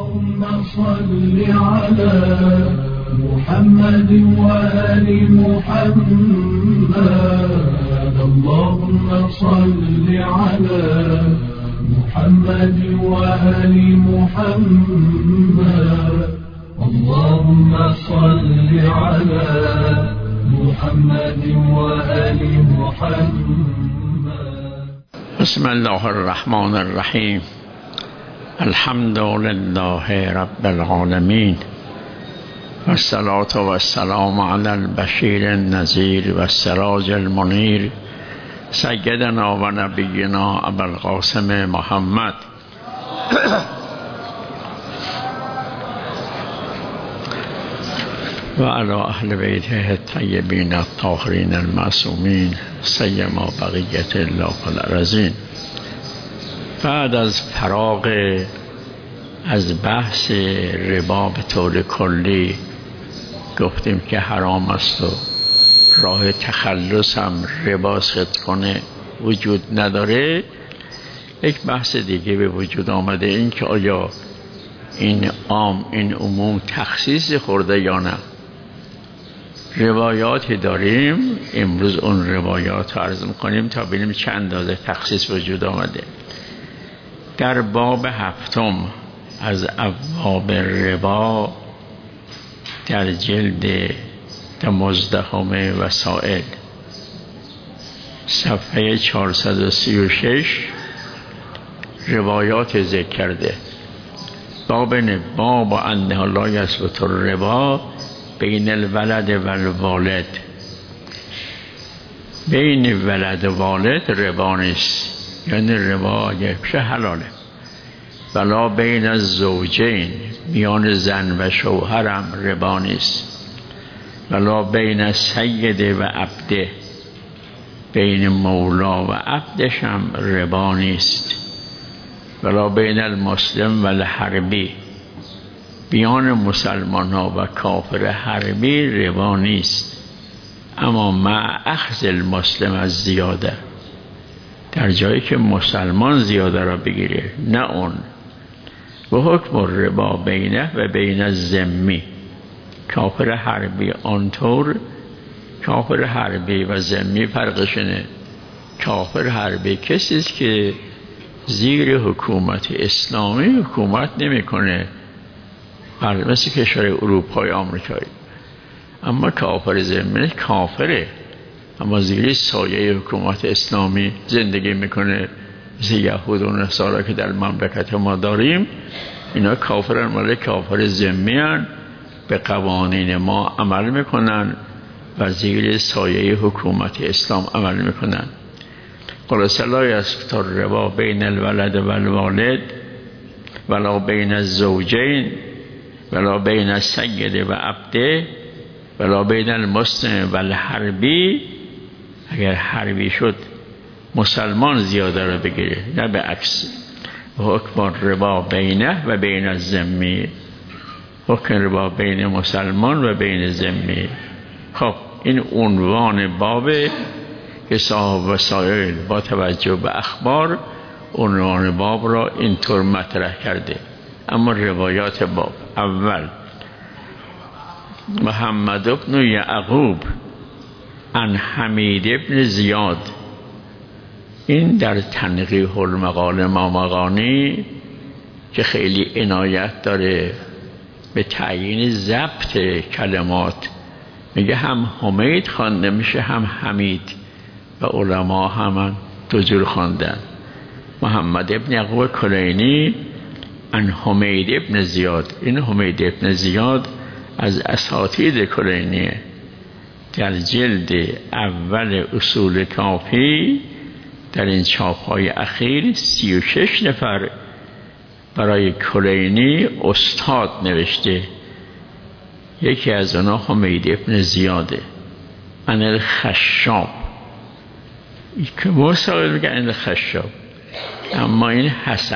اللهم صل على محمد وآل محمد. اللهم صل على محمد وآل محمد. اللهم صل على محمد وآل محمد. بسم الله الرحمن الرحیم. الحمد لله رب العالمین و الصلاة و السلام علی البشیر النذیر و السراج المنیر سیدنا و نبینا ابوالقاسم محمد و علی اهل بیته الطیبین الطاهرین المعصومین سیما بقیت الله الارضین. بعد از فراغ از بحث ربا به طور کلی گفتیم که حرام است و راه تخلص هم ربا صدقانه وجود نداره. یک بحث دیگه به وجود آمده، این که آیا این عام این عموم تخصیص خورده یا نه. روایاتی داریم، امروز اون روایات رو عرض می‌کنیم تا ببینیم چند اندازه تخصیص وجود آمده. در باب هفتم از ابواب ربا در جلد 19 وسائل صفحه 436 روایات ذکر کرده. باب انه لا یثبت الربا بین الولد و الوالد. بین ولد و والد ربا نیست، یعنی ربا یکشه حلاله. ولا بین الزوجین، میان زن و شوهرم ربا نیست. ولا بین السید و عبده، بین مولا و عبدش هم ربا نیست. ولا بین المسلم و الحربی، بیان مسلمان ها و کافر حربی ربا نیست. اما مع اخذ المسلم از زیاده، در جایی که مسلمان زیاده را بگیره، نه اون. و حکم الربا بینه و بین الذمی، کافر حربی آنطور. کافر حربی و ذمی فرقشونه. کافر حربی کسی است که زیر حکومت اسلامی حکومت نمیکنه، مثل کشور اروپای آمریکایی. اما کافر ذمی کافره، اما زیر سایه حکومت اسلامی زندگی میکنه، مثل یهود و نصارا که در مملکت ما داریم. اینا کافرن، ولی کافر ذمی هن، به قوانین ما عمل میکنن و زیر سایه حکومت اسلام عمل میکنن. خلاص لا یثبت الربا بین الولد و الوالد ولا بین الزوجین ولا بین السید و عبده ولا بین المسلم و الحربی. اگر حربی شد مسلمان زیاده رو بگیره، نه به عکس. حکم ربا بینه و بین الذمی، حکم ربا بین مسلمان و بین ذمی. خب این عنوان بابه که صاحب وسائل با توجه به اخبار عنوان باب را اینطور مطرح کرده. اما روایات باب: اول محمد بن یعقوب عن حمید بن زیاد. این در تنقیح المقال مامغانی که خیلی عنایت داره به تعیین ضبط کلمات، میگه هم حمید خوانده میشه هم حمید، و علما هم دو جور خواندن. محمد ابن یعقوب کلینی عن حمید ابن زیاد. این حمید ابن زیاد از اساتید کلینیه. در جلد اول اصول کافی در این چاپ‌های اخیر 36 نفر برای کلینی استاد نوشته. یکی از آنها حمید ابن زیاده. عن الخشاب، که مصاحب میگن الخشاب، اما این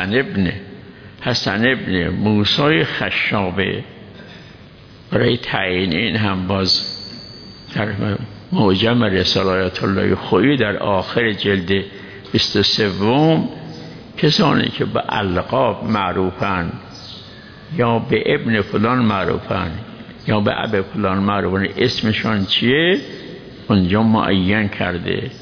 حسن ابن موسی خشابه. برای تعیین این هم باز در معجم رسالات الله خویی در آخر جلد 23 کسانی که به القاب معروفن یا به ابن فلان معروفن یا به اب فلان معروفن، اسمشان چیه اونجا معین کرده.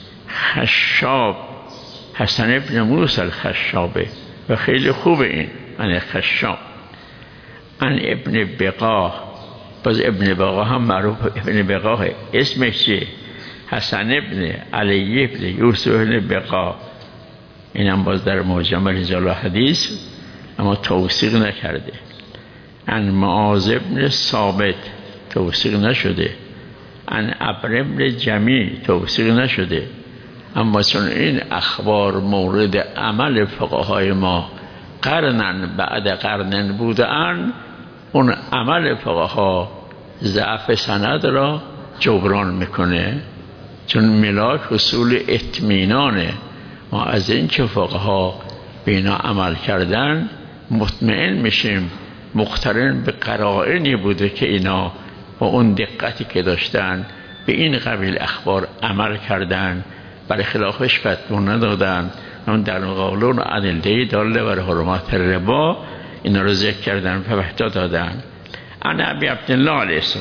خشاب حسن ابن موسی الخشابه و خیلی خوبه این من خشاب. ان ابن بقا، باز ابن بقا هم معروف ابن بقاه، اسمش چیه؟ حسن ابن علی ابن یوسف ابن بقا. اینم باز در معجم رجال حدیث اما توثیق نکرده. ان معاذ ابن ثابت توثیق نشده. ان ابر ابن جمی توثیق نشده. اما چون این اخبار مورد عمل فقهای ما قرنن بعد قرنن بودن، اون عمل فقها ضعف سند را جبران میکنه، چون ملاک اصول اطمینانه. ما از این که فقها به اینا عمل کردن مطمئن میشیم مقترن به قرائنی بوده که اینا با اون دقتی که داشتن به این قبیل اخبار عمل کردن، برای خلافش فتوا ندادن. اون در مقابل اون ادله داله بر حرمت ربا اینا رو ذکر کردن و فتوا دادن. ان ابی عبدالله علیه السلام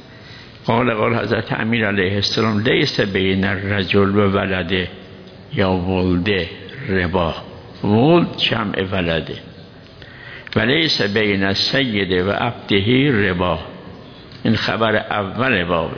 قال حضرت امیر علیه السلام لیس بین الرجل و ولده یا ولده ربا، ولد جمع ولده، و لیس بین السید و عبده ربا. این خبر اول بابه.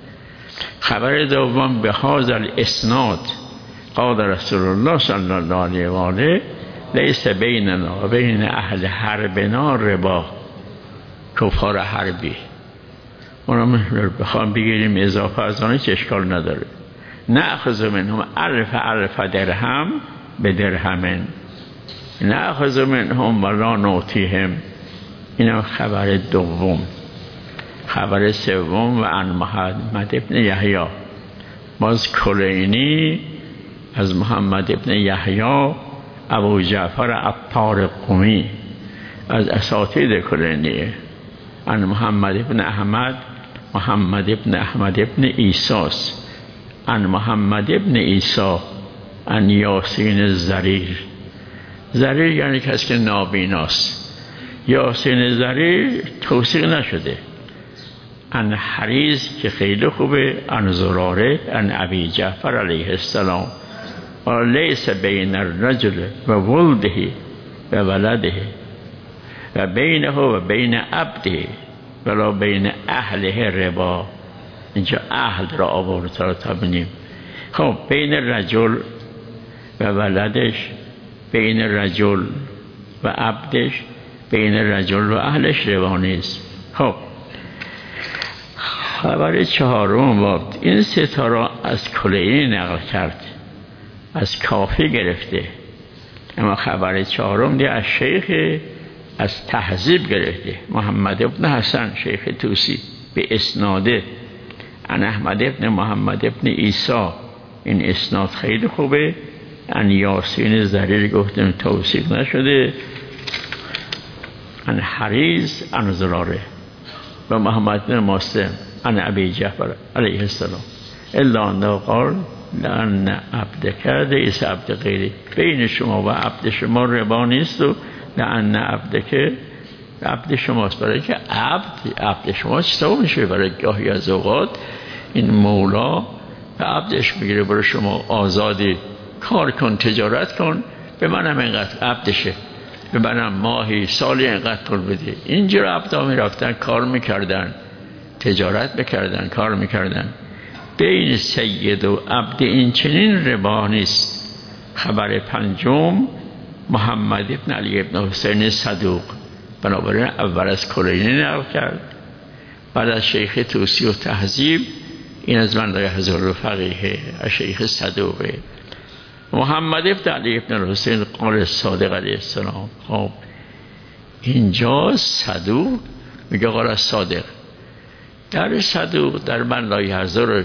خبر دوم به هذا الاسناد قال رسول الله صلی الله علیه و آله لیس بیننا و بین اهل حربنا ربا، کفار حربی. اونم بخوام بگیریم اضافه از آنه که اشکال نداره. نأخذ منهم الف درهم به درهمن، نأخذ منهم ولا نعطیهم. اینم خبر دوم. خبر سوم و عن محمد ابن یحیی، باز کلینی از محمد ابن یحیی ابو جعفر عطار قمی از اساتید کلینیه. عن محمد ابن احمد، محمد ابن احمد ابن ایساس، عن محمد ابن ایسا عن یاسین زریر. زریر یعنی کسی که نابیناست. یاسین زریر توثیق نشده. عن حریز که خیلی خوبه، عن زراره عن ابی جعفر علیه السلام و لیس بین الرجل و ولده و ولده و بینه و بین عبده ولا بین اهله ربا. اینجا اهل را آورد تا ببینیم. خب بین رجل و ولدش، بین رجل و عبدش، بین رجل و اهلش ربا نیست. خب خبر چهارم باب این ستاره از کلینی نقل کرد، از کافی گرفته. اما خبر چهارم دی از شیخ از تهذیب گرفته، محمد ابن حسن شیخ توسی به اسناده. عن احمد ابن محمد ابن عیسی، این اسناد خیلی خوبه. عن یاسین زریر گفتم توثیق نشده. عن حریز عن زراره و محمد بن مسلم عن ابی جعفر علیه السلام الا انه قال لأن عبدک لیس عبد غیری، بین شما و عبد شما ربا نیست و لأن عبدک عبد شماست. برای که عبد شماست چطور میشه؟ برای گاهی از اوقات این مولا به عبدش میگیره، برای شما آزادی کار کن، تجارت کن، به منم اینقدر عبدشه، به منم ماهی سالی اینقدر پول بده. اینجور عبدا میرفتن کار میکردن، تجارت میکردن، کار میکردن. بین سید و عبد این چنین ربا نیست. خبر پنجم محمد ابن علی ابن حسین صدوق، بنابراین اول از کلینی نقل کرد، بعد از شیخ توسی و تهذیب. این از من رای حضور فقیه از شیخ صدوقه. محمد ابن علی ابن حسین قال صادق علیه السلام. خب اینجا صدوق میگه قال صادق. در صدوق در من رای حضور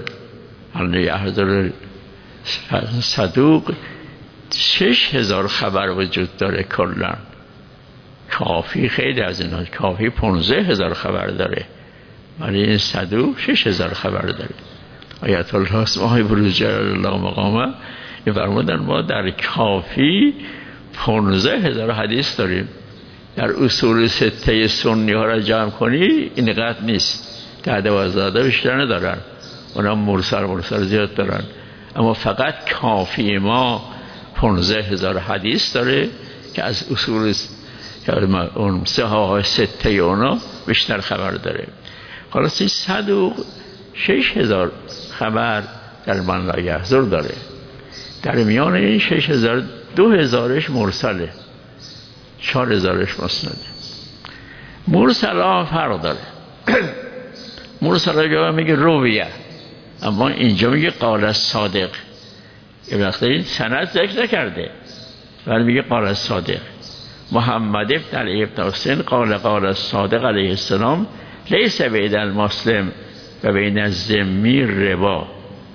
صدوق 6000 خبر وجود داره کلا. کافی خیلی از اینا، کافی 15000 خبر داره، ولی این صدوق 6000 خبر داره. آیت الله اسماعی بروز جلال الله مقامه فرمودن ما در کافی 15000 حدیث داریم. در اصول سته سنی ها را جمع کنی اینقدر نیست، 10-12 بیشتر ندارن، اونا مرسل زیاد دارن، اما فقط کافی ما 15,000 حدیث داره که از اصول اون صحاح سته اونا بیشتر خبر داره. خلاصی 106,000 خبر در من لا یحضر داره. در میان این 6,000 2,000ش مرسله، 4,000ش مسنده. مرسل ها فرق داره. مرسل ها میگه رویه، اما اینجا میگه قال الصادق. یه وقتی این سند ذکر نکرده ولی میگه قال الصادق. محمد ابن علی ابن حسین قال الصادق علیه السلام لیس بین المسلم و بین الذمی ربا،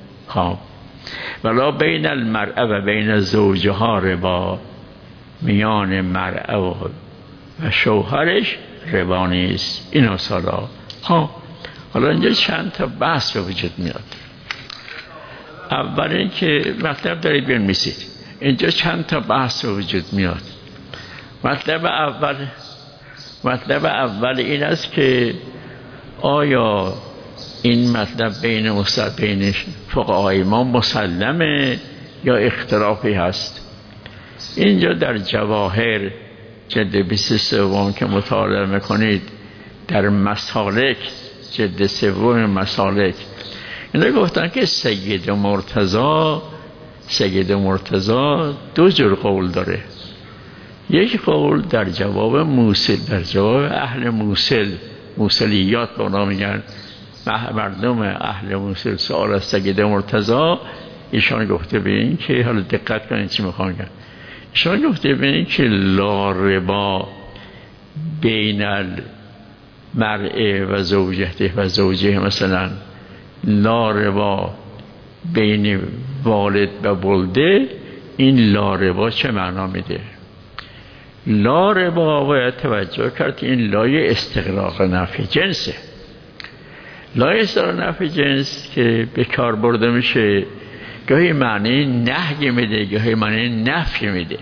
ولا بین المرأه و بین زوجها ربا، میان مرأه و شوهرش ربا نیست. اینا سالا. حالا اینجا چند تا بحث به وجود میاد. اول این که مطلب دارید بنویسید، اینجا چند تا بحث به وجود میاد. مطلب اول این است که آیا این مطلب بین فقهای ما مسلمه یا اختلافی هست؟ اینجا در جواهر جلد 23 که مطالعه میکنید، در مسالک جلد 3 مسالک، اینا گفتن که سید مرتضی 2 جور قول داره. یک قول در جواب اهل موصلیات به اونا میگن، مردم اهل موصل سوال از سید مرتضی، ایشان گفته به این که، حالا دقت کنید چی میخوام بگم، ایشان گفته به این که لا ربا بین المرء و زوجته و زوجه، مثلا لا ربا بین والد و ولده، این لا ربا چه معنا میده؟ لا ربا باید توجه کرد که این لای استغراق نفی جنسه. لای استغراق نفی جنس که به کار برده میشه، گاهی معنی نهی میده، گاهی معنی نفی میده.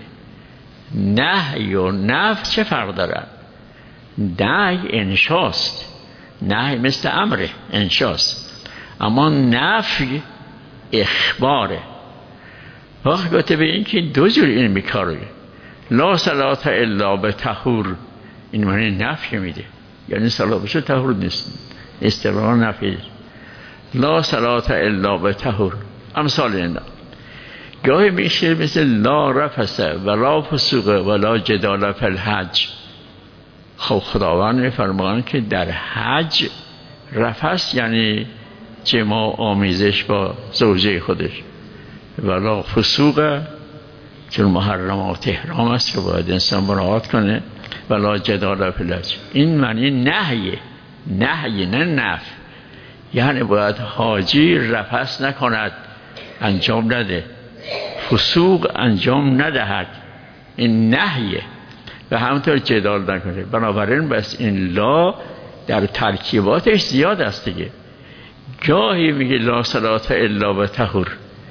نهی و نفی چه فرق دارن؟ نهی انشاست، نهی مثل امره انشاست، اما نفی اخباره. وقت گفته به این که 2 جور این میکاره. لا صلات الا به طهور، این معنی نفی میده، یعنی صلات بشه طهور نیست، استقرار نفی. لا صلات الا به طهور، امثال اینا. گاهی میشه مثل لا رفث ولا فسوق ولا جدال فی الحج. خب خداوند میفرمان که در حج رفث یعنی جماع آمیزش با زوجه خودش، ولا فسوق چون محرمات احرام است که باید انسان مراعات کنه، ولا جدال فی الحج. این معنی نهیه، نه نفی. یعنی باید حاجی رفث نکند، انجام نده، فسوق انجام ندهد، این نهیه، و همونطور جدال نکنه. بنابراین بس این لا در ترکیباتش زیاد است دیگه. گاهی میگه لا صلات الا به طهور،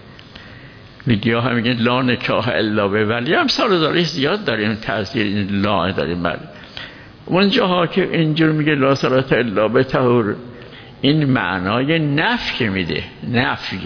میگه هم میگه لا نکاح الا به ولی، هم سال داریش زیاد داریم، تاثیر این لا داریم. بله اون جاها که اینجور میگه لا صلات الا به طهور، این معنای نفی میده. نفی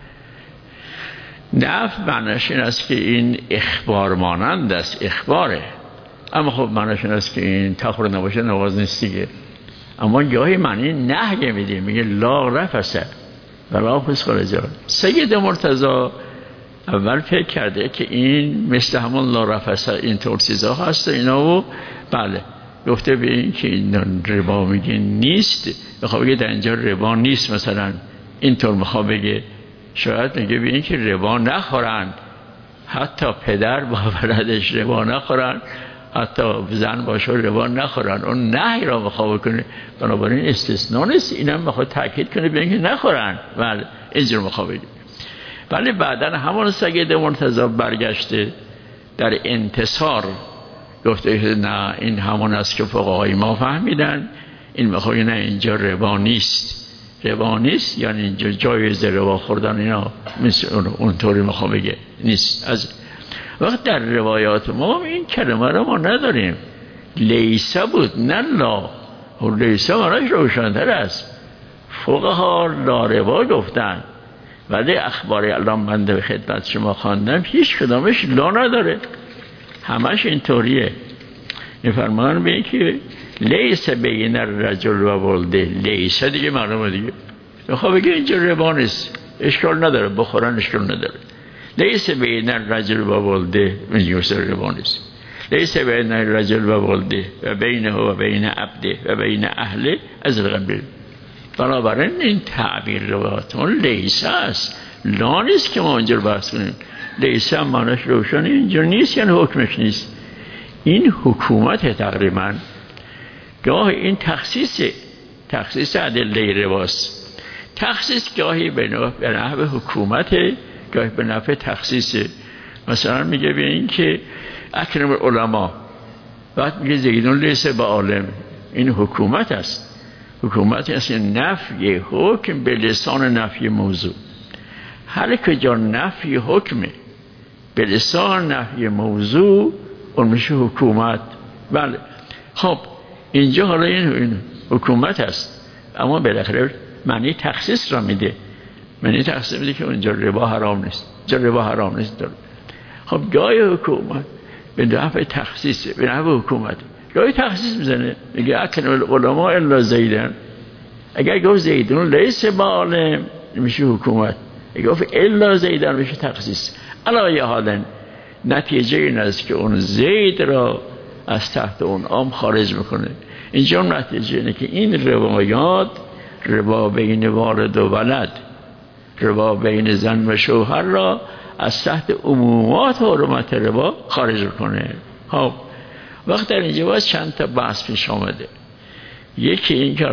معناش این است که این اخبار مانند است، اخباره، اما خب معناش این است که این طهور نباشه نواز نیست دیگه. اما گاهی معنی نهی میده، میگه لا رفث ولا فسوق. سید مرتضی اول فکر کرده که این مثل همون لا رفث اینطور چیزا هست اینا، و بله گفته به این که این ربا میگه نیست، بخواه بگه در اینجا ربا نیست، مثلا اینطور میخواه بگه، شاید میگه به این که ربا نخورن، حتی پدر با ولدش ربا نخورن، حتی زن باشه ربا نخورن، اون نهی را بخواه بکنه. بنابراین استثناء نیست، اینم بخواه تاکید کنه به این که نخورن، بله اینجور میخواه بگه. ولی بعدن همون سید مرتضی برگشته در انتصار گفته نه این همون است که فقهای ما فهمیدن، این میخواه نه اینجا ربا نیست، یعنی اینجا جایز ربا خوردن اینا مثل اونطوری میخواه بگه نیست. از وقت در روایات ما این کلمه رو ما نداریم، لیسا بود نه لا. و لیسا معناش روشن‌تر است. فقها لاروا گفتن، ولی اخبار الان من به خدمت شما خواندم هیچ کدامش لا نداره، همش اینطوریه. میفرمان به این که لیس بین الرجل و ولده، لیس دیگه معلومه دیگه. خب بگه اینجا ربا نیست، اشکال نداره، بخورن اشکال نداره. لیس بین الرجل و ولده اینجا ربا نیست. لیس بین الرجل و ولده و بینه و بین عبده و بین اهله از القبیل. بنابراین این تعبیر رواتون لیس است، لا نیست که ما اینجا بحث کنیم. لیس هم معناش روشنه، اینجا نیست یعنی حکمش نیست. این حکومت تقریبا گاه این تخصیص ادله رواست. تخصیص گاهی به نحو حکومت، گاهی به نحو تخصیص. مثلا میگه به این که اکرم العلماء، بعد میگه زیدون لیس به عالم. این حکومت است، حکومت است نفی حکم به لسان نفی موضوع. هر کجا نفی حکمه به لسان نفی موضوع اون میشه حکومت. بله خب اینجا حالا این حکومت است، اما بالاخره معنی تخصیص را میده. معنی تخصیص میده که اونجا ربا حرام نیست، اینجا ربا حرام نیست داره. خب گاهی حکومت به نحو تخصیصه، به نحو حکومت. گاهی تخصیص میزنه، میگه اکن العلماء الا زیدن. اگر گفت زیدون لیس با عالم میشه حکومت، اگر گفت الا زیدن میشه تخصیص. علا حالا نتیجه این است که اون زید را از تحت اون عام خارج میکنه. اینجا نتیجه اینه که این روایات، ربا بین والد و ولد، ربا بین زن و شوهر را از تحت عمومات حرمت ربا خارج میکنه. خب وقت در اینجا باید چند تا بحث پیش آمده. یکی این که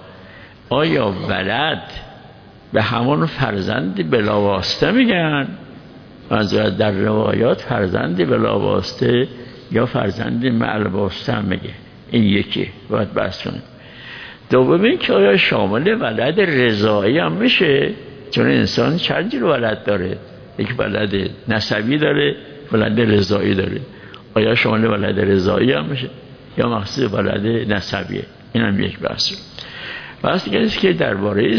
آیا ولد به همون فرزند بلاواسطه میگن؟ منظور در روایات فرزند بلاواسطه یا فرزند معلواسطه هم میگه. این یکی باید بحث کنیم. دوم این که آیا شامل ولد رضایی هم میشه؟ چون انسان چند جور ولد داره، یک ولد نسبی داره، ولد رضایی داره. آیا شامل ولد رضایی هم میشه یا مخصوص ولد نسبیه؟ این هم یک بحث. بحث دیگه است که درباره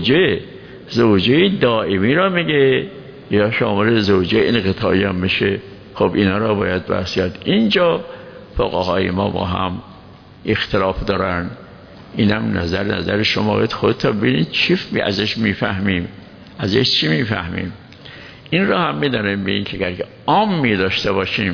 زوجه دائمی را میگه یا شامل زوجه انقطاعی هم میشه. خب اینا را باید بحث کرد. اینجا فقهای ما با هم اختلاف دارن. اینم نظر شما باید خودت ببینید چی ازش میفهمیم، ازش چی میفهمیم. این را هم میدانیم به این که اگر عام می داشته باشیم،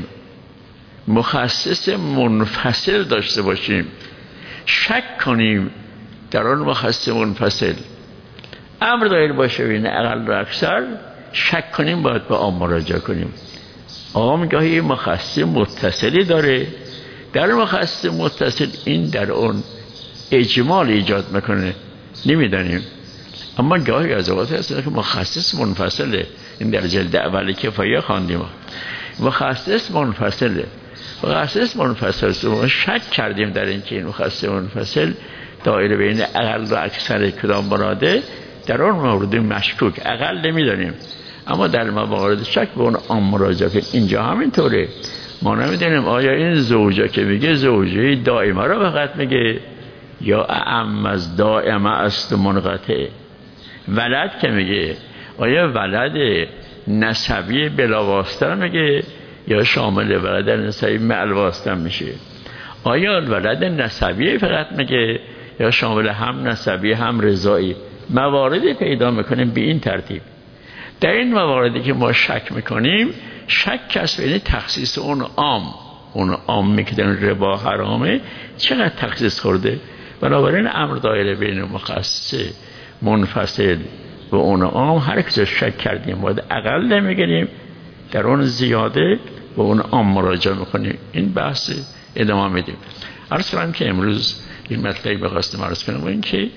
مخصص منفصل داشته باشیم، شک کنیم در آن مخصص منفصل، امر دایر باشه بین اقل و اکثر، شک کنیم باید به عام مراجعه کنیم. عام گاهی مخصص متصلی داره، در مخصص متصل این در اون اجمال ایجاد میکنه، نمیدانیم. اما گاهی از اوقات هست که مخصص منفصله. این در جلد اولی کفایه خواندیم. مخصص منفصله. مخصص منفصل ما شک کردیم در این که این مخصص منفصل دایره بین اقل و اکثر کدام مراده، در اون مورد مشکوک اقل نمیدانیم، اما در موارد شک به اون عام مراجعه کنیم. اینجا همینطوره. ما نمیدونیم آیا این زوجه که میگه زوجه دائمه را فقط میگه یا اعم از دائمه است منقطع. ولد که میگه آیا ولد نسبی بلاواسطه میگه یا شامل ولد نسبی معلواسطه میشه؟ آیا ولد نسبی فقط میگه یا شامل هم نسبی هم رضایی؟ مواردی پیدا میکنیم به این ترتیب. در این مواردی که ما شک میکنیم، شک است بین تخصیص اون عام میکنن ربا حرامه چقدر تخصیص خورده. بنابراین امر دایره بین مخصص منفصل و اون عام هر کجا شک کردیم باید اقل نمیگیریم، در اون زیاده و اون عام مراجعه میکنیم. این بحث ادامه میدیم. عرض کنم که امروز این مطلبی بخواستم عرض کنم و این که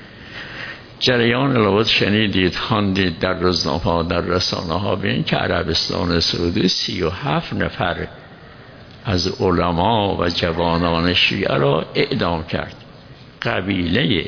جریان لابد شنیدید، خواندید در روزنامه‌ها، در رسانه ها به این که عربستان سعودی 37 نفر از علما و جوانان شیعه را اعدام کرد. قبیله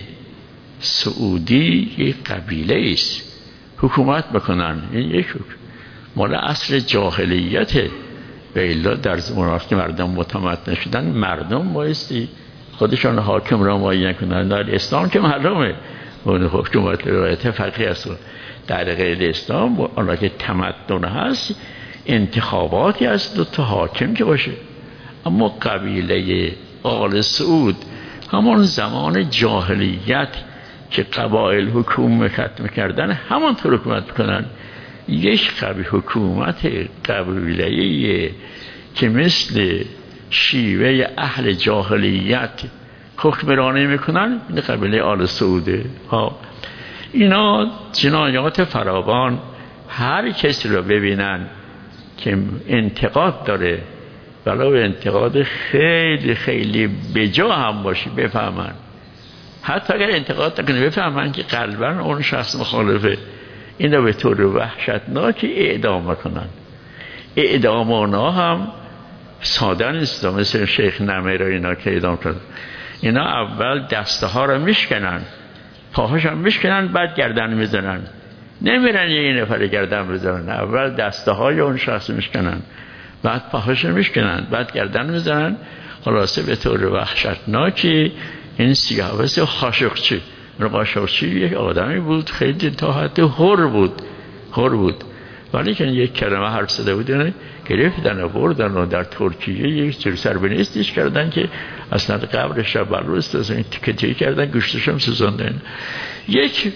سعودی یک قبیله است، حکومت بکنن. این یک مال عصر جاهلیته. به الا در زمان که مردم متمدن شدن مردم بایستی خودشان حاکم را معین کنند. در اسلام که معلومه اون حکومت رعایت فقیه است. در غیر اسلام حالا که تمدن هست انتخاباتی هست دو تا حاکم که باشه. اما قبیله آل سعود همون زمان جاهلیت که قبایل حکومت میکردن همانطور حکومت میکنن. یک حکومت قبیله‌ای که مثل شیوه اهل جاهلیت حکمرانی میکنن این قبیله آل سعوده ها. اینا جنایات فراوان، هر کسی رو ببینن که انتقاد داره ولو انتقاد خیلی خیلی بجا هم باشه بفهمن، حتی اگر انتقاد نکنه بفهمن که قلباً اون شخص مخالفه، اینا به طور وحشتناکی اعدام میکنن. اعدام اونا هم ساده نیست، مثل شیخ نمیر اینا که اعدام کردن. اینا اول دسته ها رو میشکنن، پاهاش هم میشکنن، بعد گردن میزنن. نمیرن یه نفر گردن بزنن، اول دسته های اون شخص میشکنن، بعد پاهاش میشکنن، بعد گردن میزنن. خلاصه به طور وحشتناکی این سیاوش خاشقچی، قاشقچی یک آدمی بود خیلی تا حد حر بود ولی که یک کلمه حرف زده بود گرفتن و بردن و در ترکیه یک جور سربنیستش کردن که اصلا قبرش را بلوست از این تیکه تیکه کردن، گوشتش هم سوزاندن. یک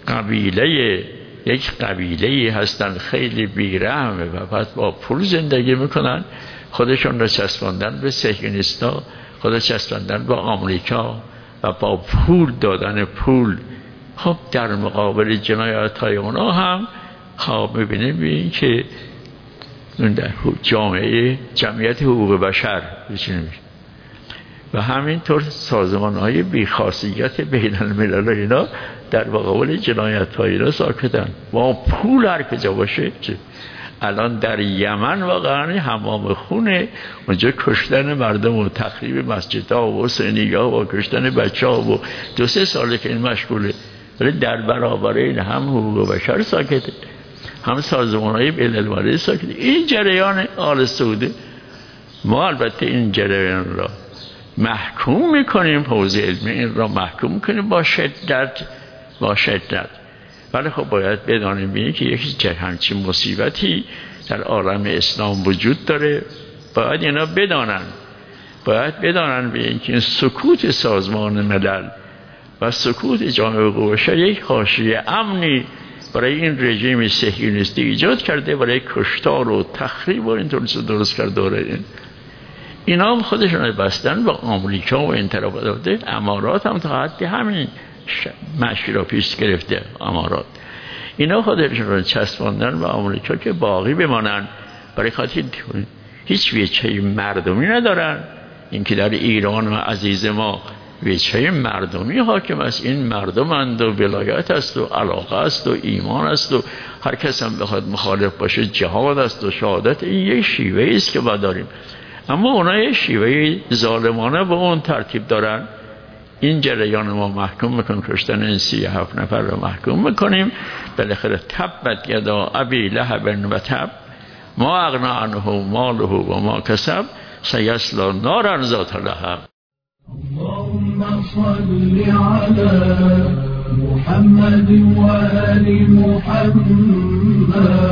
قبیله هستن خیلی بیرحمه و پس با پول زندگی میکنن، خودشون را چسباندن به صهیونیستا، خودش چسباندن با آمریکا و با پول دادن پول. خب در مقابل جنایات های اونا هم خب میبینیم این که در جمعیت حقوق بشر و همینطور سازمان های بیخاصیت بین الملل اینا در مقابل جنایت های اینا ساکتن. با پول هر کجا باشه. الان در یمن واقعا حمام خونه اونجا کشتن مردم و تخریب مسجدها و حسینی‌ها و کشتن بچه‌ها و 2-3 ساله که این مشغوله، ولی در برابر این هم حقوق بشر ساکته، هم سازمان‌های بین‌المللی ساکته. این جریان آل سعوده. ما البته این جریان را محکوم میکنیم، حوزه علمی این را محکوم میکنیم با شدت. ولی خب باید بدانیم بینیم که یک همچین مصیبتی در عالم اسلام وجود داره. باید اینا بدانن بینیم که سکوت سازمان ملل و سکوت جامعه حقوق بشر یک حاشیه امنی برای این رژیم صهیونیستی ایجاد کرده، برای کشتار و تخریب و اینطور درست کرده. اینا هم خودشون بستن با آمریکا و این طرف داده. امارات هم تا حدی همین مشی را پیش گرفته. امارات اینا خودشون رو چسباندن به آمریکا که باقی بمانن، برای خاطر هیچ وجهه مردمی ندارن. اینکه در ایران و عزیز ما وجهه مردمی حاکم است، این مردمند و ولایت است و علاقه است و ایمان است و هر کس هم بخواد مخالف باشه جهاد است و شهادت. این یک شیوه است که باید داریم، اما اونا یک شیوه ظالمانه به اون ترتیب دارن. این جریان ما محکوم میکنیم، کشتن این 37 نفر رو محکوم میکنیم. بالاخره تبت یدا ابی لهب و تب ما اغنی عنه ماله و ما کسب سیصلی نارا ذات لهب. اللهم صل على محمد وآل محمد.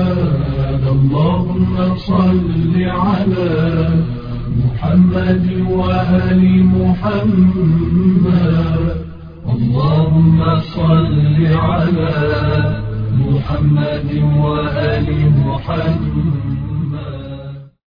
اللهم صل على محمد وآل محمد. اللهم صل على محمد وآل محمد.